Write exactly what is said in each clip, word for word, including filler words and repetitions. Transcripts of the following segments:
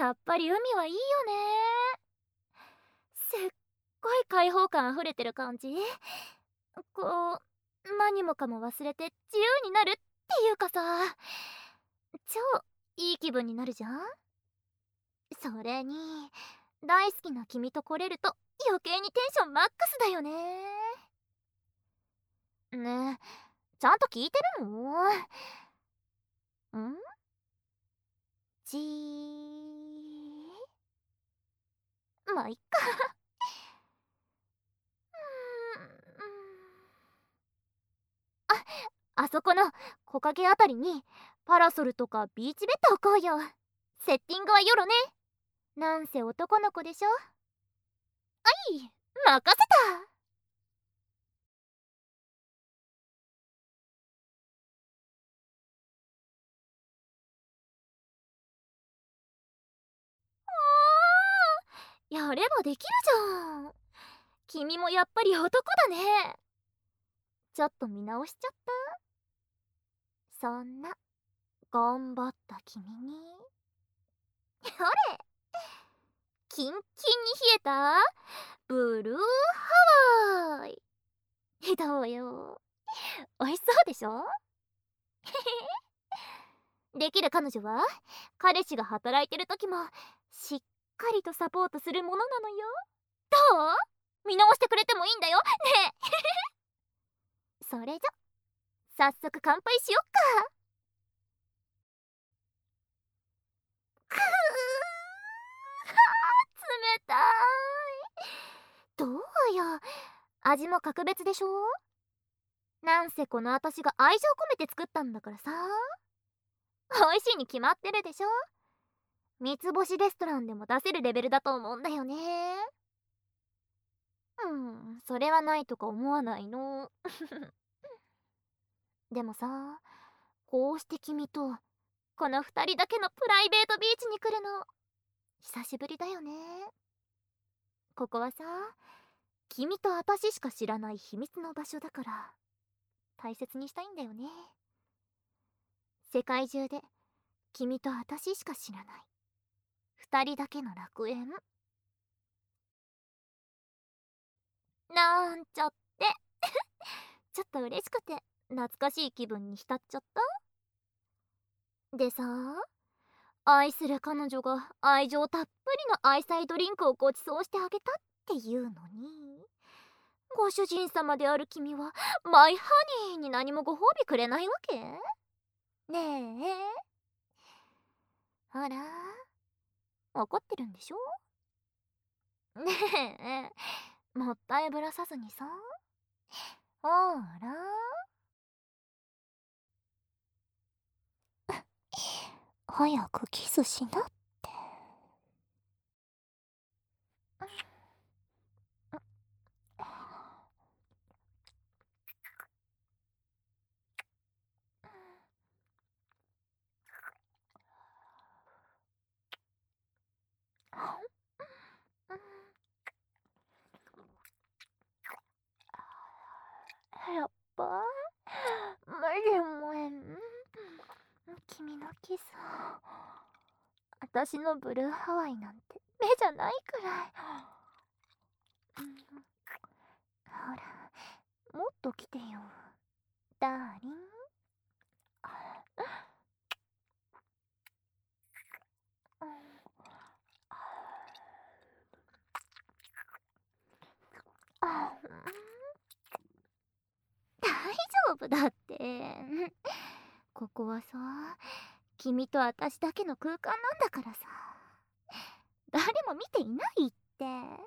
やっぱり海はいいよね。すっごい開放感あふれてる感じ。こう何もかも忘れて自由になるっていうかさ、超いい気分になるじゃん。それに大好きな君と来れると余計にテンションマックスだよね。ねえ、ちゃんと聞いてるの？んじーまあいっか。うーんあ、あそこの木陰あたりにパラソルとかビーチベッド置こうよ。セッティングは夜ね。なんせ男の子でしょ。はい、任せた。おー、やればできるじゃん。君もやっぱり男だね。ちょっと見直しちゃった。そんな頑張った君にほれ、キンキンに冷えたブルーハワイ。どうよ、美味しそうでしょ。できる彼女は彼氏が働いてる時もしっかりとサポートするものなのよ。どう？見直してくれてもいいんだよねえ。それじゃ早速乾杯しよっか。くー冷たい。どうよ、味も格別でしょ。なんせこの私が愛情込めて作ったんだからさ。美味しいに決まってるでしょ。三つ星レストランでも出せるレベルだと思うんだよね。うん、それはないとか思わないの。でもさ、こうして君とこの二人だけのプライベートビーチに来るの久しぶりだよね。ここはさ、君と私しか知らない秘密の場所だから大切にしたいんだよね。世界中で君と私しか知らない二人だけの楽園なんちゃって。ちょっと嬉しくて懐かしい気分に浸っちゃった。でさ、愛する彼女が愛情たっぷりの愛妻ドリンクをご馳走してあげたっていうのに、ご主人様である君はマイハニーに何もご褒美くれないわけ？ねえ、ほら、怒ってるんでしょ？ねえ、もったいぶらさずにさ。ほら、早くキスしなって。やっぱ無理もえん。君のキス、私のブルーハワイなんて目じゃないくらい。うん、ほら、もっと来てよダーリン。あ、大丈夫だって。ここはさ、君と私だけの空間なんだからさ。誰も見ていないって。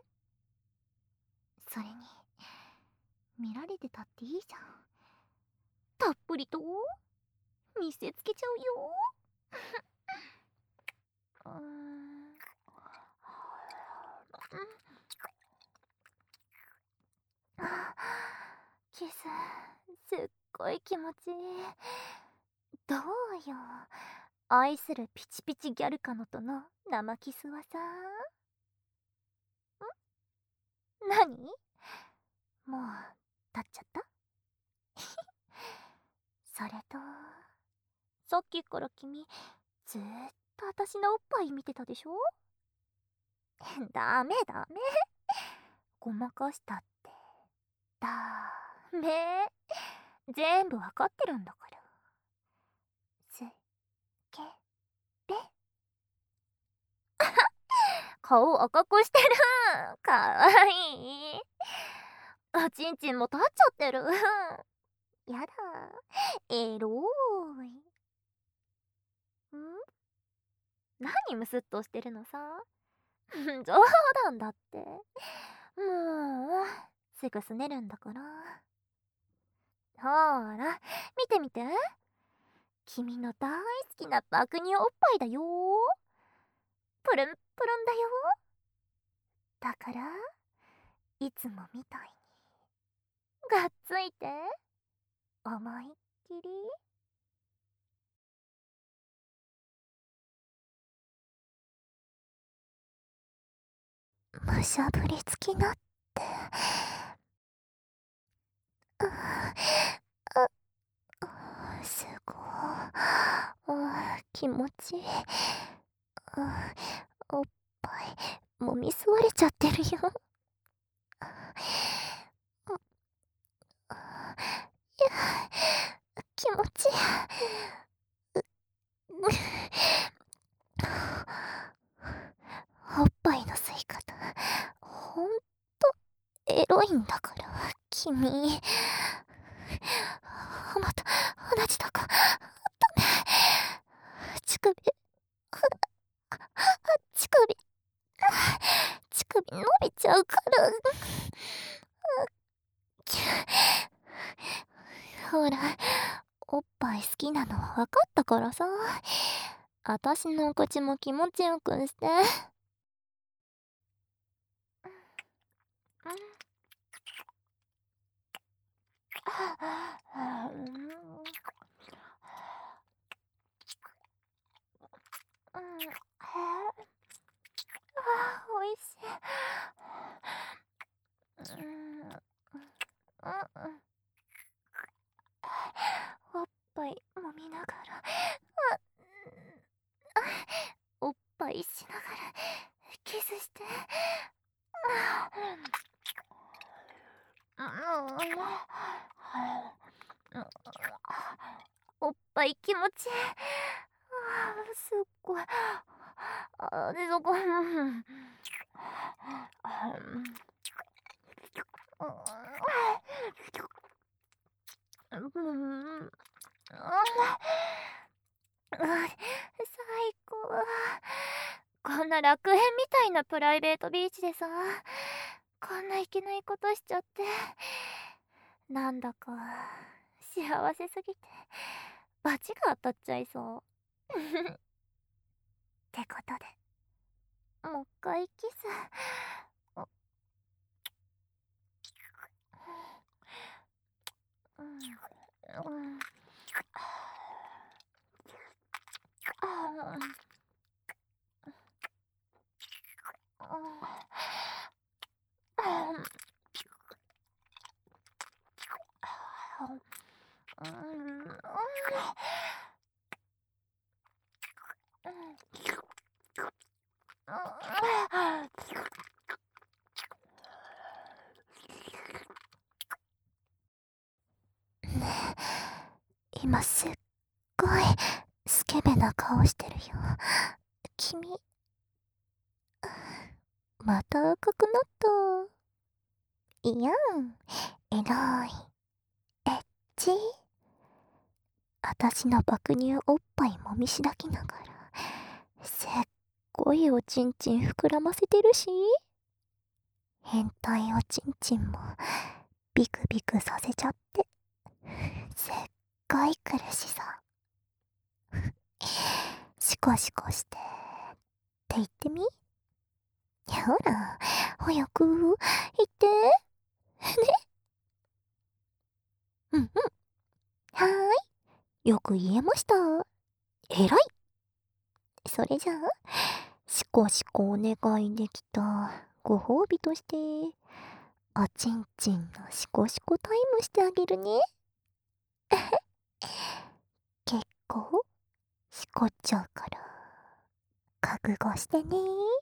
それに見られてたっていいじゃん。たっぷりと見せつけちゃうよ。うーん、キスすっごい気持ちいい。どうよ、愛するピチピチギャルカノとの生キスはさ。ん何？もう立っちゃった？それとさっきから君ずーっと私のおっぱい見てたでしょ。ダメダメ、ごまかしたって。ダメ、全部わかってるんだから。すけべ、顔赤くしてる。かわいい。おちんちんも立っちゃってる。やだ、エローい。ん、何ムスッとしてるのさ。冗談だって。もうすぐすねるんだから。ほーら見てみて、君の大好きな爆乳おっぱいだよ。プルンプルンだよ。だからいつもみたいにがっついて、思いっきり。むしゃぶりつきなって。うううすごい、う気持ちいい。うおっぱいもみ吸われちゃってるよ。気持ちいい。おっぱいの吸い方ほんとエロいんだから君。また同じとこ。ダメ、乳首、乳首、乳首伸びちゃうから。ほら、おっぱい好きなのは分かったからさ。あたしの口も気持ちよくして。おいしい。おっぱい揉みながら、おっぱいしながらキスして。おっぱい気持ちいい。すっごい。あでそこ。うん最高。こんな楽園みたいなプライベートビーチでさ、こんないけないことしちゃって、なんだか幸せすぎてバチが当たっちゃいそう。ってことでもう一回キス。うんうん今すっごいスケベな顔してるよ君。また赤くなった。いやん、えらい。エッチ。あたしの爆乳おっぱいもみしだきながら、すっごいおちんちん膨らませてるし、変態おちんちんもビクビクさせちゃって、すっごい苦しさ。シコシコしてって言ってみ。ほら、早く言ってね。うんうん、はーい、よく言えました。えらい。それじゃあシコシコお願いできたご褒美として、おちんちんのシコシコタイムしてあげるね。結構しこっちゃうから覚悟してね。